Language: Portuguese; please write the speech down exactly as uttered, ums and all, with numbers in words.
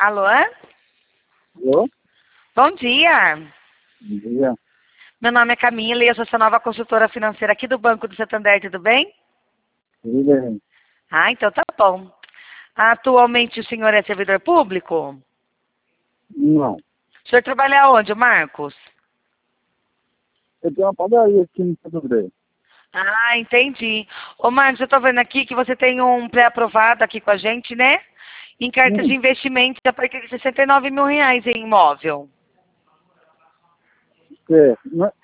Alô? Alô? Bom dia. Bom dia. Meu nome é Camila e eu sou sua nova consultora financeira aqui do Banco do Santander, tudo bem? Tudo bem? Ah, então tá bom. Atualmente o senhor é servidor público? Não. O senhor trabalha onde, Marcos? Eu tenho uma padaria aqui no Santo André. Ah, entendi. Ô, Marcos, eu tô vendo aqui que você tem um pré-aprovado aqui com a gente, né? Em carta de Hum, investimento a partir de sessenta e nove mil reais em imóvel. é, não é-